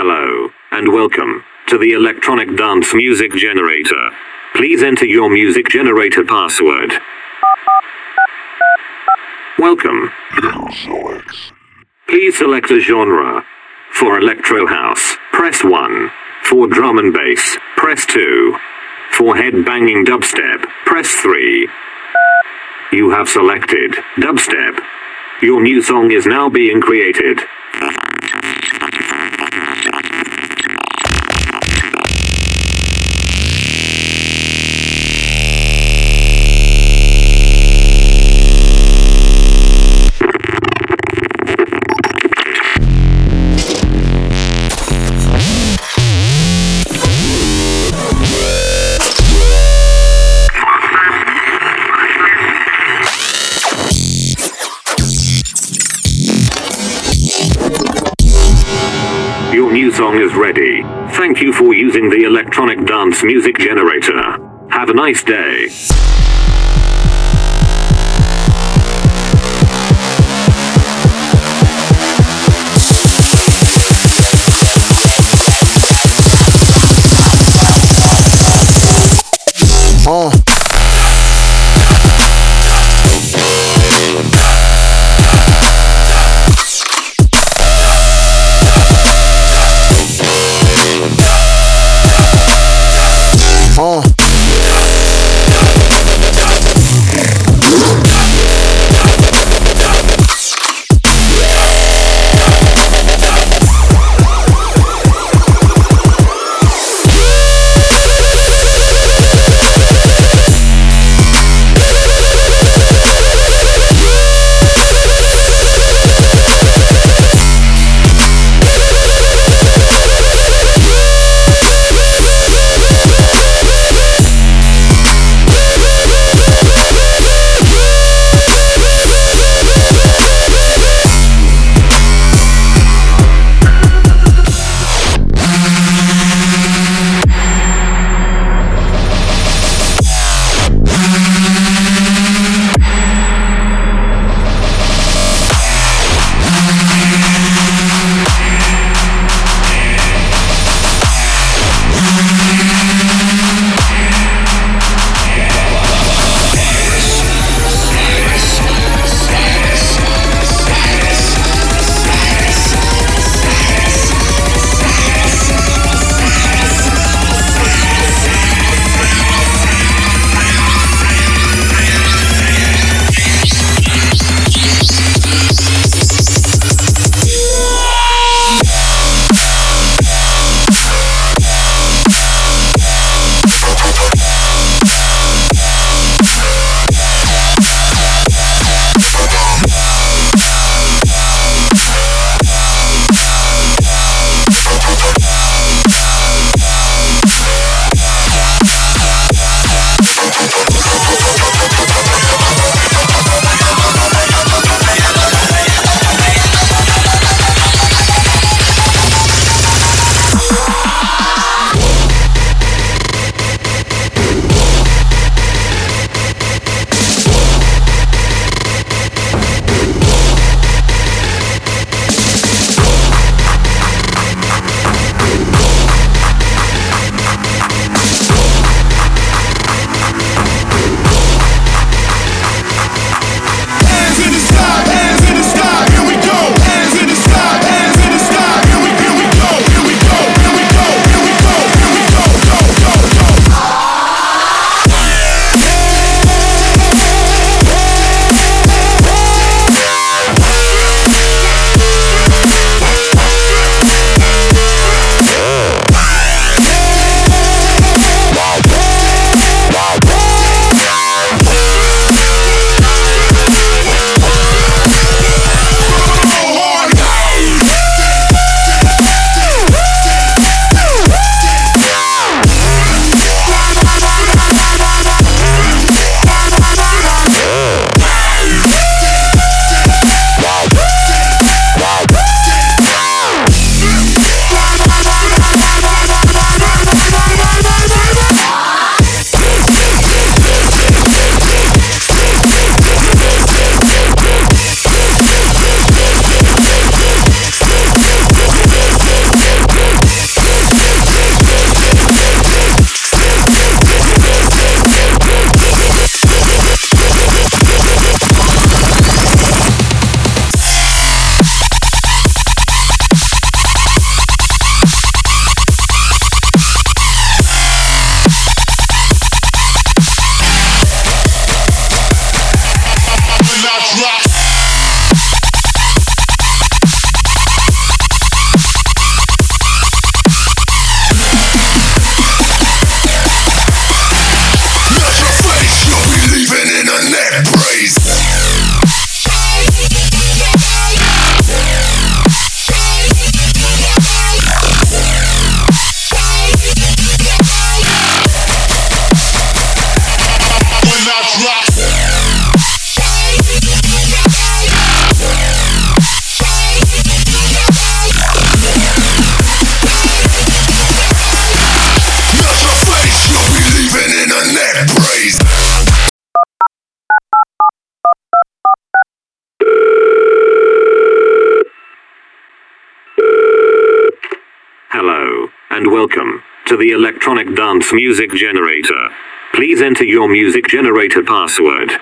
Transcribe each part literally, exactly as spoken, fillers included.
Hello, and welcome to the electronic dance music generator. Please enter your music generator password. Welcome. Please select a genre. For electro house, press one. For drum and bass, press two. For head-banging dubstep, press three. You have selected dubstep. Your new song is now being created. Your new song is ready. Thank you for using the electronic dance music generator. Have a nice day. Oh. Oh. Welcome to the electronic dance music generator. Please enter your music generator password.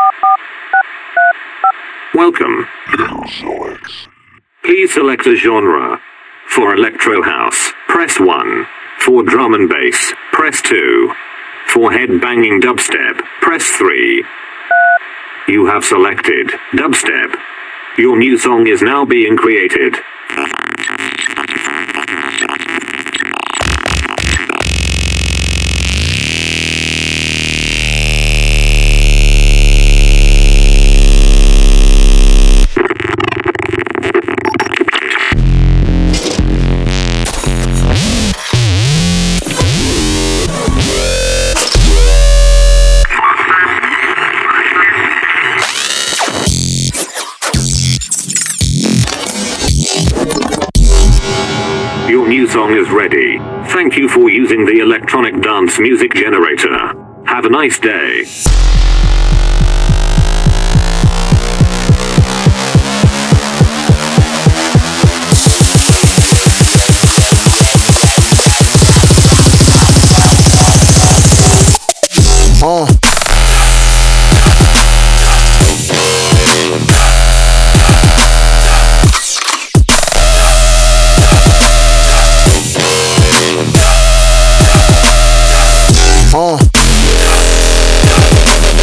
Welcome. Please select a genre. For electro house, press one. For drum and bass, press two. For head banging dubstep, press three. You have selected dubstep. Your new song is now being created. Your new song is ready. Thank you for using the electronic dance music generator. Have a nice day. Uh. Uh.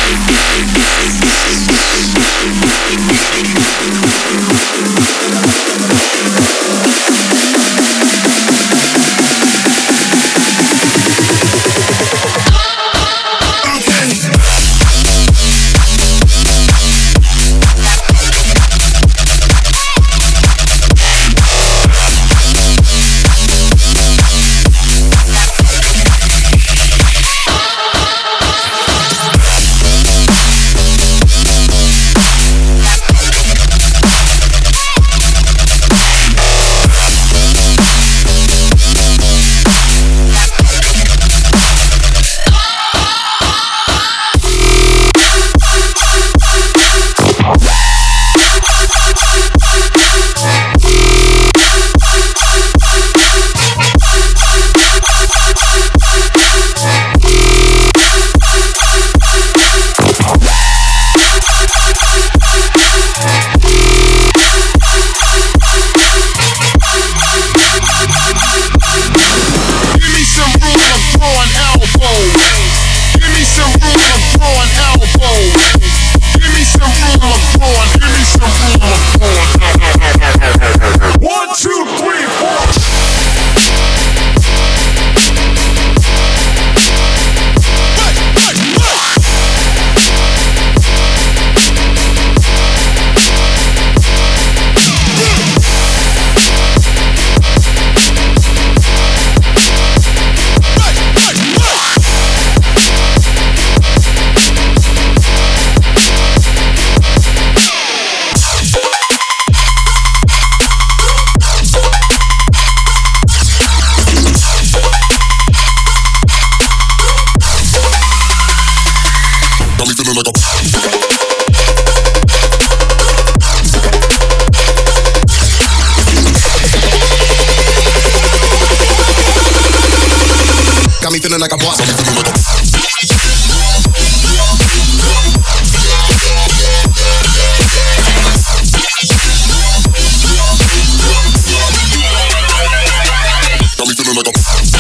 Got me feeling like a boss. Got me feeling like a Got me feeling like a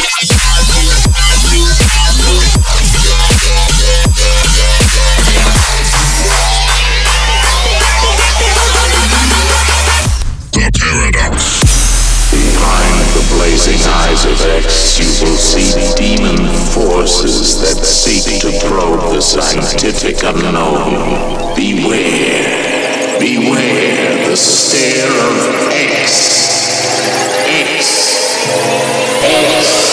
The Paradox. Behind the blazing eyes of X, you will see demon forces that seek to probe the scientific unknown. Beware, beware the stare of X. X. X.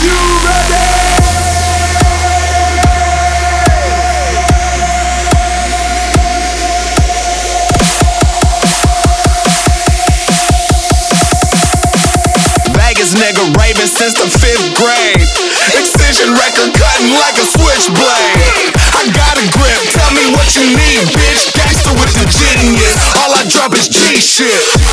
Nigga raving since the fifth grade. Excision record cutting like a switchblade. I got a grip, tell me what you need, bitch. Gangster with the genius, all I drop is G shit.